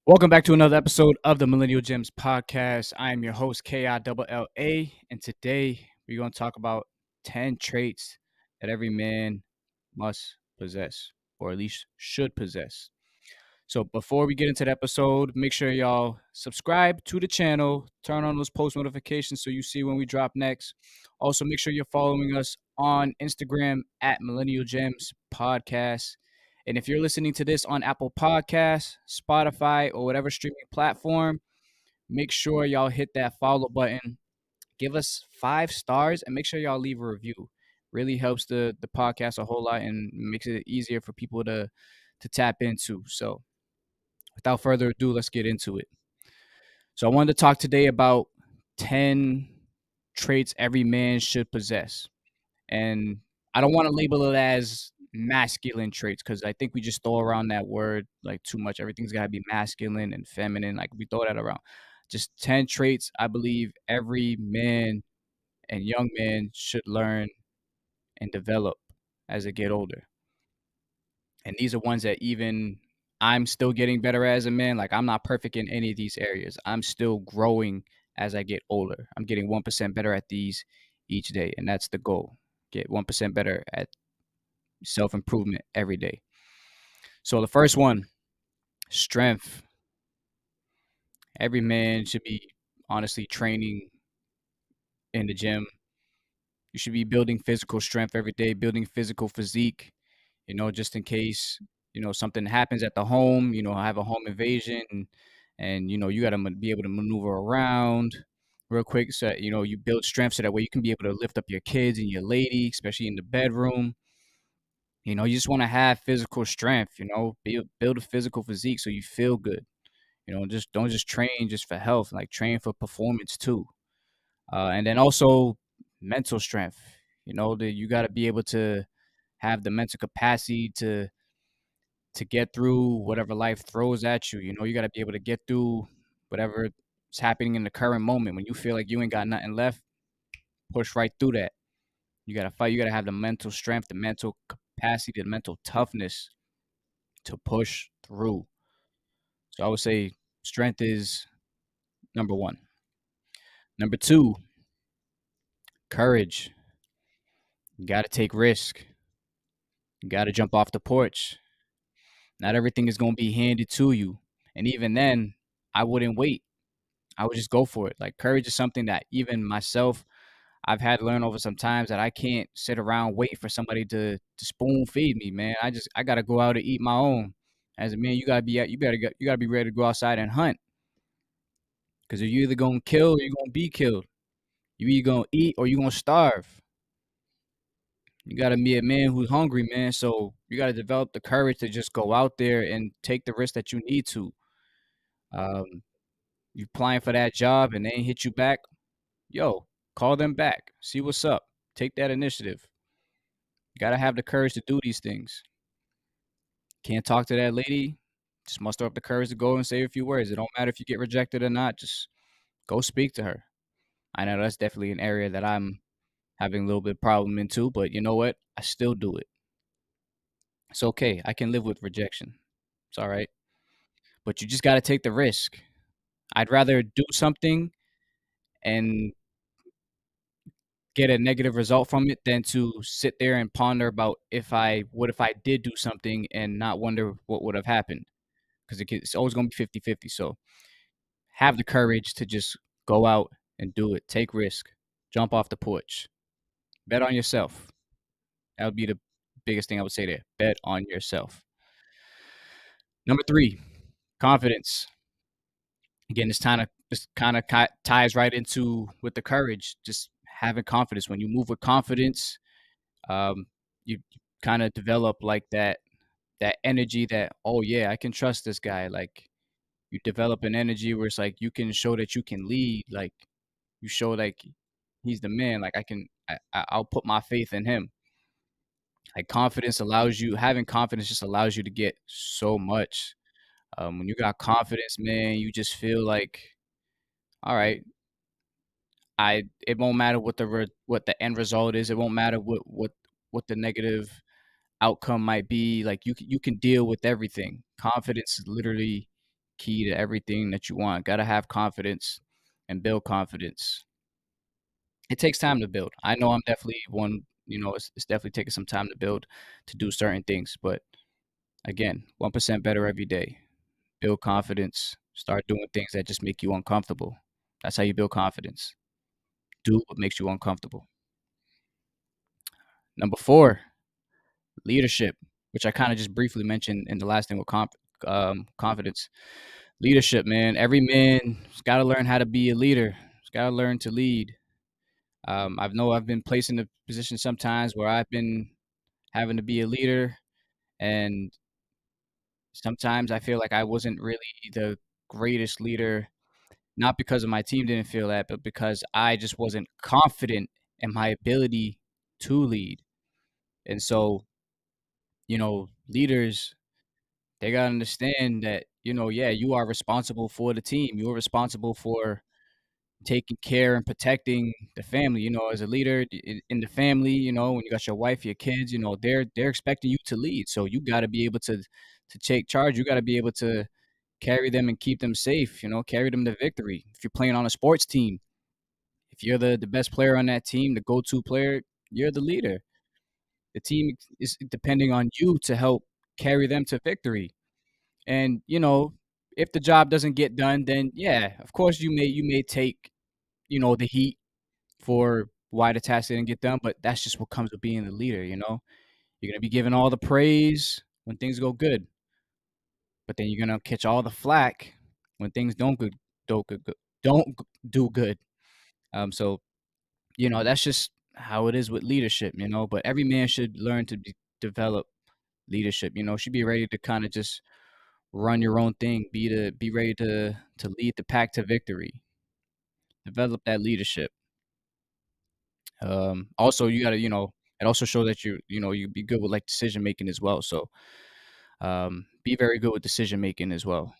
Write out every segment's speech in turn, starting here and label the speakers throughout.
Speaker 1: Welcome back to another episode of the Millennial Gems podcast. I am your host, KILLA, and today we're going to talk about 10 traits that every man must possess, or at least should possess. So before we get into the episode, make sure y'all subscribe to the channel, turn on those post notifications so you see when we drop next. Also, make sure you're following us on Instagram at Millennial Gems Podcast. And if you're listening to this on Apple Podcasts, Spotify, or whatever streaming platform, make sure y'all hit that follow button. Give us 5 stars and make sure y'all leave a review. Really helps the podcast a whole lot and makes it easier for people to tap into. So without further ado, let's get into it. So I wanted to talk today about 10 traits every man should possess. And I don't want to label it as masculine traits because I think we just throw around that word like too much. Everything's got to be masculine and feminine. Like we throw that around. Just 10 traits I believe every man and young man should learn and develop as they get older. And these are ones that even I'm still getting better as a man. Like I'm not perfect in any of these areas. I'm still growing as I get older. I'm getting 1% better at these each day, and that's the goal. Get 1% better at self improvement every day. So the first one, strength. Every man should be honestly training in the gym. You should be building physical strength every day, building physical physique, just in case, something happens at the home, have a home invasion and you got to be able to maneuver around real quick so that, you build strength so that way you can be able to lift up your kids and your lady, especially in the bedroom. You just want to have physical strength, build a physical physique so you feel good. Just don't just train just for health, like train for performance too. And then also mental strength, that you got to be able to have the mental capacity to get through whatever life throws at you. You got to be able to get through whatever is happening in the current moment. When you feel like you ain't got nothing left, push right through that. You got to fight. You got to have the mental strength, the mental capacity, the mental toughness to push through. So I would say strength is number one. Number two, courage. You got to take risk. You got to jump off the porch. Not everything is going to be handed to you. And even then, I wouldn't wait. I would just go for it. Like courage is something that even myself, I've had to learn over some times that I can't sit around waiting for somebody to spoon feed me, man. I gotta go out and eat my own. As a man, you gotta be ready to go outside and hunt. Cause you're either gonna kill or you're gonna be killed. You either gonna eat or you're gonna starve. You gotta be a man who's hungry, man. So you gotta develop the courage to just go out there and take the risk that you need to. Um, you applying for that job and they ain't hit you back, yo, call them back. See what's up. Take that initiative. You gotta have the courage to do these things. Can't talk to that lady. Just muster up the courage to go and say a few words. It don't matter if you get rejected or not. Just go speak to her. I know that's definitely an area that I'm having a little bit of problem in too, but you know what? I still do it. It's okay. I can live with rejection. It's all right. But you just got to take the risk. I'd rather do something and get a negative result from it than to sit there and ponder about if I did do something and not wonder what would have happened, because it's always going to be 50-50. So have the courage to just go out and do it, take risk, jump off the porch, bet on yourself. That would be the biggest thing I would say there. Bet on yourself. Number three, confidence. Again, this kind of ties right into with the courage, just having confidence. When you move with confidence, um, you kind of develop like that energy that, oh yeah, I can trust this guy. Like you develop an energy where it's like you can show that you can lead. Like you show like he's the man. Like I'll put my faith in him. Like confidence allows you having confidence just allows you to get so much. When you got confidence, man, you just feel like, all right, I it won't matter what the end result is. It won't matter what the negative outcome might be. Like you can deal with everything. Confidence literally key to everything that you want. Gotta have confidence and build confidence. It takes time to build. I know I'm definitely one, it's definitely taking some time to build to do certain things, but again, 1% better every day. Build confidence. Start doing things that just make you uncomfortable. That's how you build confidence. Do what makes you uncomfortable. Number 4, leadership, which I kind of just briefly mentioned in the last thing with confidence. Leadership, man. Every man's got to learn how to be a leader. He's got to learn to lead. I know I've been placed in a position sometimes where I've been having to be a leader, and sometimes I feel like I wasn't really the greatest leader, not because of my team didn't feel that, but because I just wasn't confident in my ability to lead. And so, leaders, they got to understand that, yeah, you are responsible for the team. You're responsible for taking care and protecting the family. As a leader in the family, when you got your wife, your kids, they're expecting you to lead. So you got to be able to take charge. You got to be able to carry them and keep them safe. Carry them to victory. If you're playing on a sports team, if you're the best player on that team, the go-to player, you're the leader. The team is depending on you to help carry them to victory. And if the job doesn't get done, then yeah, of course you may take the heat for why the task didn't get done, but that's just what comes with being the leader. You're gonna be given all the praise when things go good, but then you're gonna catch all the flack when things don't go- don't do good. So that's just how it is with leadership. But every man should learn to develop leadership. Should be ready to kind of just run your own thing. Be ready to lead the pack to victory. Develop that leadership. Also, you gotta, it also shows that you be good with like decision making as well. So, be very good with decision making as well.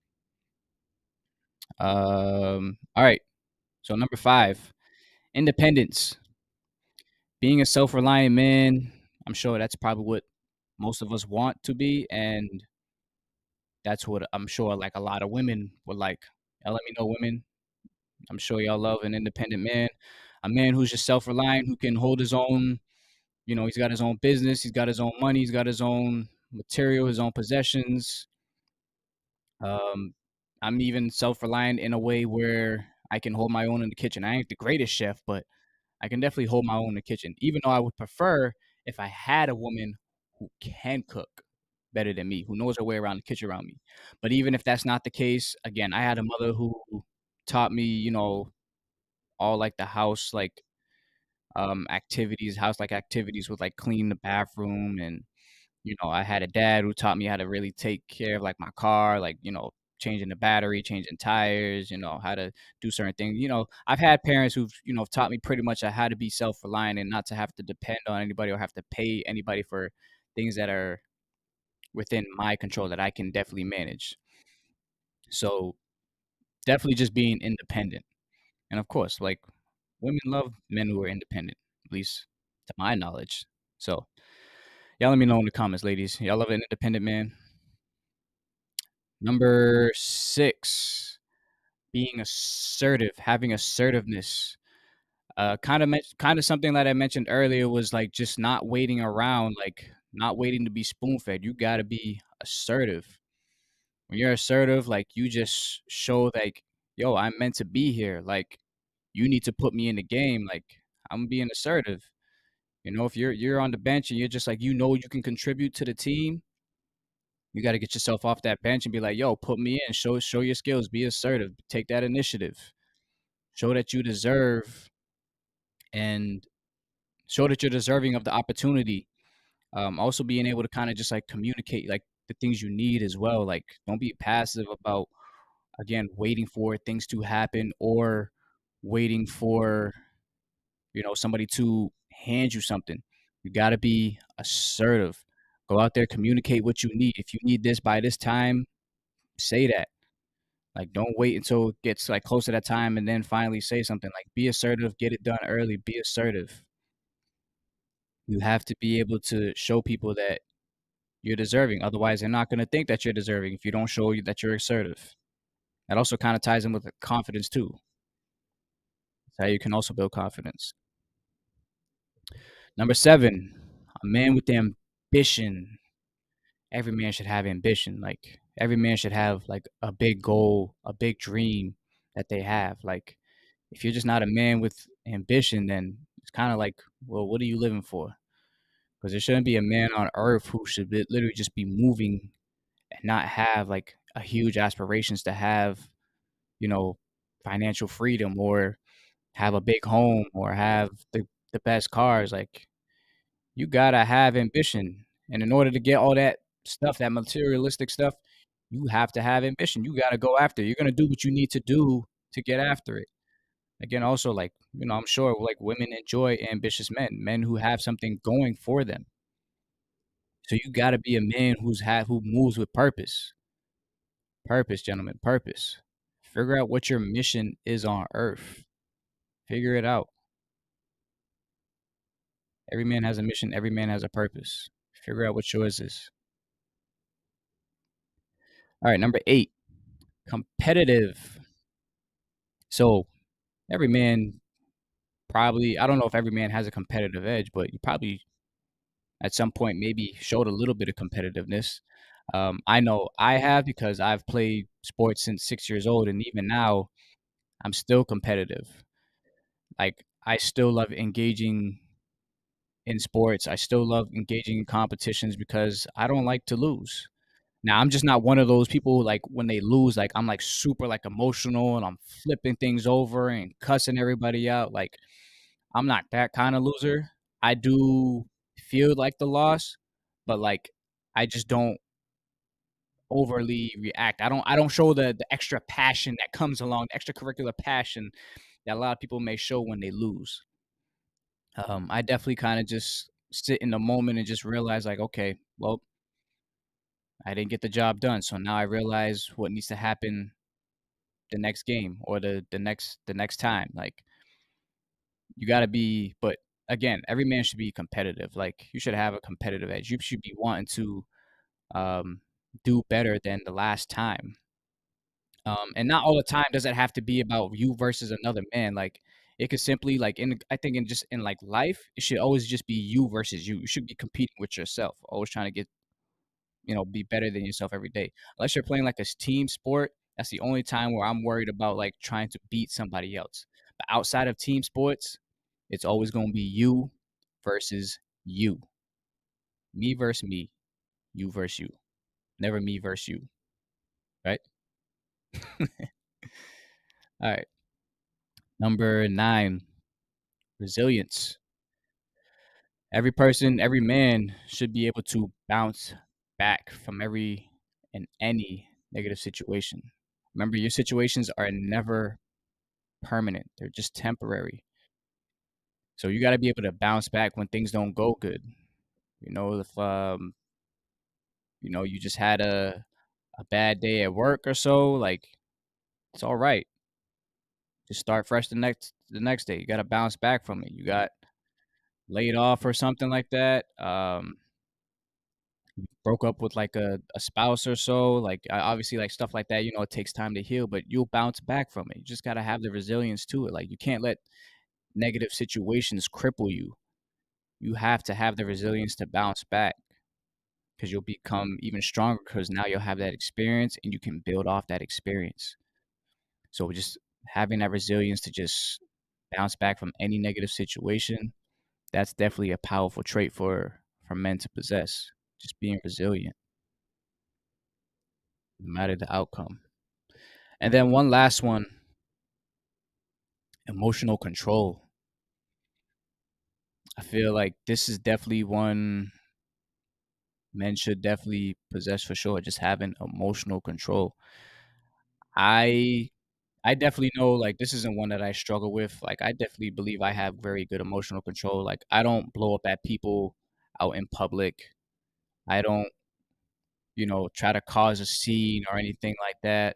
Speaker 1: All right. So number 5, independence. Being a self-reliant man. I'm sure that's probably what most of us want to be, and that's what I'm sure like a lot of women would like. Y'all let me know, women. I'm sure y'all love an independent man, a man who's just self-reliant, who can hold his own. He's got his own business, he's got his own money, he's got his own material, his own possessions. Um, I'm even self-reliant in a way where I can hold my own in the kitchen. I ain't the greatest chef, but I can definitely hold my own in the kitchen. Even though I would prefer if I had a woman who can cook better than me, who knows her way around the kitchen around me. But even if that's not the case, again, I had a mother who taught me, all like the house like activities, house like activities with like clean the bathroom. And I had a dad who taught me how to really take care of like my car, like changing the battery, changing tires, how to do certain things. I've had parents who've taught me pretty much how to be self-reliant and not to have to depend on anybody or have to pay anybody for things that are within my control that I can definitely manage. So definitely just being independent. And of course, like, women love men who are independent, at least to my knowledge. So y'all let me know in the comments, ladies. Y'all love an independent man? Number 6, being assertive, having assertiveness. Kind of something that I mentioned earlier was like just not waiting around, like not waiting to be spoon fed. You got to be assertive. When you're assertive, like you just show like, yo, I'm meant to be here. Like you need to put me in the game. Like I'm being assertive. If you're on the bench and you're just like you can contribute to the team, you got to get yourself off that bench and be like, yo, put me in. Show your skills. Be assertive. Take that initiative. Show that you deserve and show that you're deserving of the opportunity. Also being able to kind of just like communicate like the things you need as well. Like don't be passive about again waiting for things to happen or waiting for somebody to hand you something. You got to be assertive. Go out there, communicate what you need. If you need this by this time, say that. Like don't wait until it gets like close to that time and then finally say something. Like be assertive, get it done early, be assertive. You have to be able to show people that you're deserving. Otherwise, they're not gonna think that you're deserving if you don't show you that you're assertive. That also kind of ties in with the confidence too. That's how you can also build confidence. Number 7, a man with ambition. Every man should have ambition. Like every man should have like a big goal, a big dream that they have. Like if you're just not a man with ambition, then it's kind of like, well, what are you living for? Because there shouldn't be a man on earth who should literally just be moving and not have like a huge aspirations to have, you know, financial freedom or have a big home or have the best cars. Like you gotta have ambition. And in order to get all that stuff, that materialistic stuff, you have to have ambition. You gotta go after it. You're gonna do what you need to do to get after it. Again, also like, I'm sure like women enjoy ambitious men, men who have something going for them. So you gotta be a man who moves with purpose. Purpose, gentlemen, purpose. Figure out what your mission is on earth. Figure it out. Every man has a mission, every man has a purpose. Figure out what yours is. All right, number 8, competitive. So every man probably, I don't know if every man has a competitive edge, but you probably at some point maybe showed a little bit of competitiveness. I know I have because I've played sports since 6 years old, and even now I'm still competitive. Like I still love engaging in sports. I still love engaging in competitions because I don't like to lose. Now I'm just not one of those people like when they lose, like I'm like super like emotional and I'm flipping things over and cussing everybody out. Like I'm not that kind of loser. I do feel like the loss, but like I just don't overly react. I don't show the extra passion that comes along, the extracurricular passion that a lot of people may show when they lose. I definitely kind of just sit in the moment and just realize like, okay, well, I didn't get the job done, so now I realize what needs to happen the next game or the next time. Like you got to be, but again, every man should be competitive. Like you should have a competitive edge. You should be wanting to um, do better than the last time. And not all the time does it have to be about you versus another man. Like it could simply like I think in just in like life, it should always just be you versus you. You should be competing with yourself, always trying to get, be better than yourself every day. Unless you're playing like a team sport, that's the only time where I'm worried about like trying to beat somebody else. But outside of team sports, it's always going to be you versus you. Me versus me, you versus you. Never me versus you, right? All right. Number 9, resilience. Every person, every man should be able to bounce back from every and any negative situation. Remember, your situations are never permanent, they're just temporary. So you got to be able to bounce back when things don't go good. If you just had a bad day at work or so, like it's all right. Just start fresh the next day. You got to bounce back from it. You got laid off or something like that. Broke up with like a spouse or so, like obviously like stuff like that, it takes time to heal, but you'll bounce back from it. You just got to have the resilience to it. Like you can't let negative situations cripple you. You have to have the resilience to bounce back because you'll become even stronger because now you'll have that experience and you can build off that experience. So just having that resilience to just bounce back from any negative situation, that's definitely a powerful trait for men to possess. Just being resilient, no matter the outcome. And then one last one, emotional control. I feel like this is definitely one men should definitely possess for sure, just having emotional control. I I definitely know like this isn't one that I struggle with. Like I definitely believe I have very good emotional control. Like I don't blow up at people out in public. I don't, try to cause a scene or anything like that.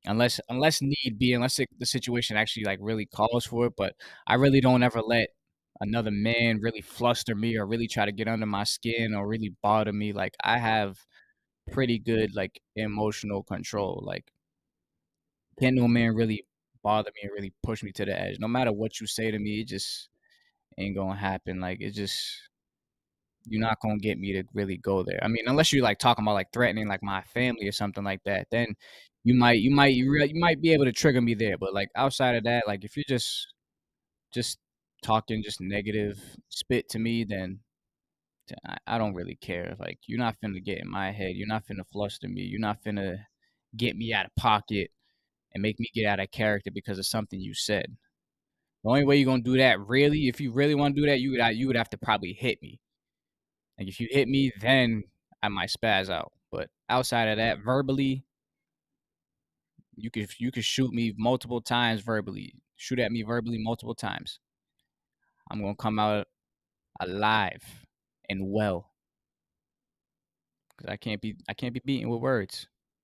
Speaker 1: Unless need be, unless the situation actually like really calls for it. But I really don't ever let another man really fluster me or really try to get under my skin or really bother me. Like I have pretty good like emotional control. Like can't no man really bother me and really push me to the edge. No matter what you say to me, it just ain't gonna happen. Like it just you're not gonna get me to really go there. I mean, unless you're like talking about like threatening like my family or something like that, then you might be able to trigger me there. But like outside of that, like if you're just talking just negative spit to me, then I don't really care. Like you're not finna get in my head. You're not finna fluster me. You're not finna get me out of pocket and make me get out of character because of something you said. The only way you're gonna do that, really, if you really want to do that, you would have to probably hit me. Like if you hit me, then I might spaz out. But outside of that, verbally, you could shoot me multiple times verbally. Shoot at me verbally multiple times. I'm gonna come out alive and well because I can't be beaten with words.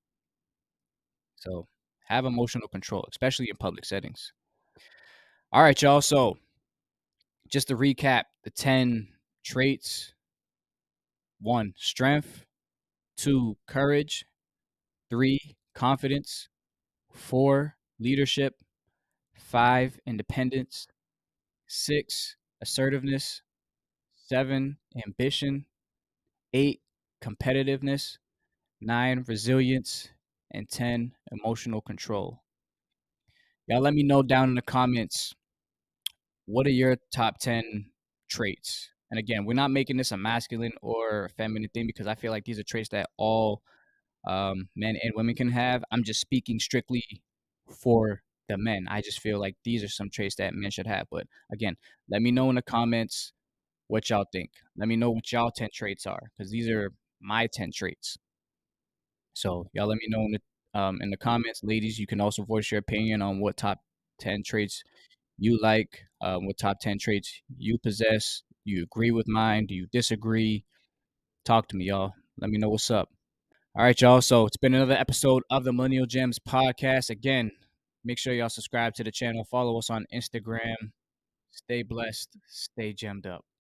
Speaker 1: So have emotional control, especially in public settings. All right, y'all. So just to recap the 10 traits: one, strength; two, courage; three, confidence; four, leadership; five, independence; six, assertiveness; seven, ambition; eight, competitiveness; nine, resilience; and 10, emotional control. Y'all let me know down in the comments, what are your top 10 traits? And again, we're not making this a masculine or a feminine thing because I feel like these are traits that all men and women can have. I'm just speaking strictly for the men. I just feel like these are some traits that men should have. But again, let me know in the comments what y'all think. Let me know what y'all 10 traits are because these are my 10 traits. So y'all let me know in the comments. Ladies, you can also voice your opinion on what top 10 traits you like, what top 10 traits you possess. Do you agree with mine? Do you disagree? Talk to me, y'all. Let me know what's up. All right, y'all. So it's been another episode of the Millennial Gems podcast. Again, make sure y'all subscribe to the channel. Follow us on Instagram. Stay blessed. Stay gemmed up.